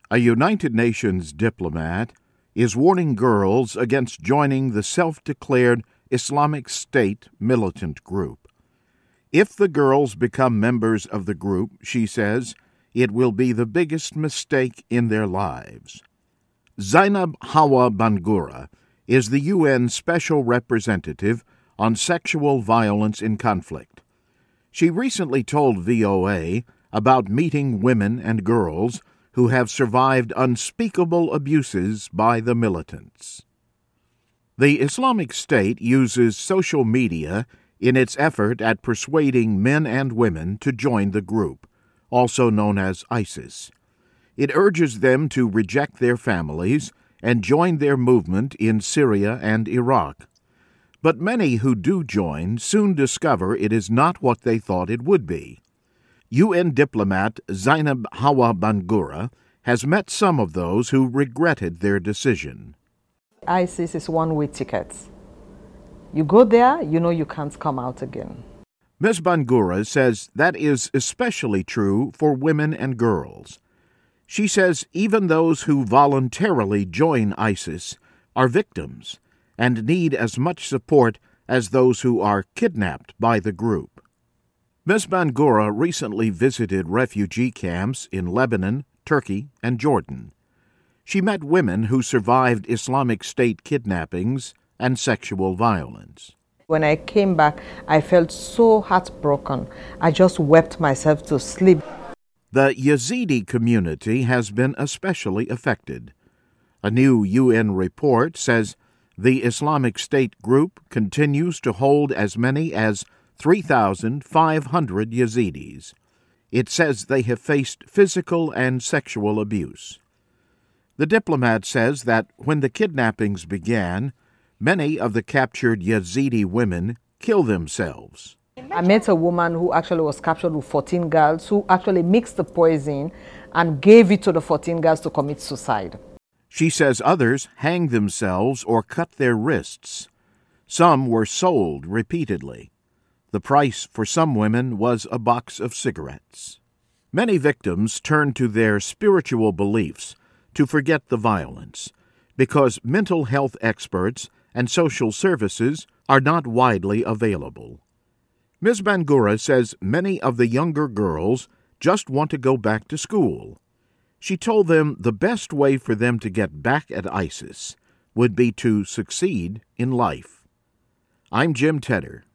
A United Nations diplomat is warning girls against joining the self-declared Islamic State militant group. If the girls become members of the group, she says, it will be the biggest mistake in their lives. Zainab Hawa Bangura is the UN Special Representative on Sexual Violence in Conflict. She recently told VOA about meeting women and girls who have survived unspeakable abuses by the militants. The Islamic State uses social media in its effort at persuading men and women to join the group, also known as ISIS. It urges them to reject their families and join their movement in Syria and Iraq. But many who do join soon discover it is not what they thought it would be. UN diplomat Zainab Hawa Bangura has met some of those who regretted their decision. ISIS is one-way ticket. You go there, you know you can't come out again. Ms. Bangura says that is especially true for women and girls. She says even those who voluntarily join ISIS are victims and need as much support as those who are kidnapped by the group. Ms. Bangura recently visited refugee camps in Lebanon, Turkey, and Jordan. She met women who survived Islamic State kidnappings and sexual violence. When I came back, I felt so heartbroken. I just wept myself to sleep. The Yazidi community has been especially affected. A new UN report says the Islamic State group continues to hold as many as 3,500 Yazidis. It says they have faced physical and sexual abuse. The diplomat says that when the kidnappings began, many of the captured Yazidi women killed themselves. I met a woman who actually was captured with 14 girls who actually mixed the poison and gave it to the 14 girls to commit suicide. She says others hanged themselves or cut their wrists. Some were sold repeatedly. The price for some women was a box of cigarettes. Many victims turn to their spiritual beliefs to forget the violence because mental health experts and social services are not widely available. Ms. Bangura says many of the younger girls just want to go back to school. She told them the best way for them to get back at ISIS would be to succeed in life. I'm Jim Tedder.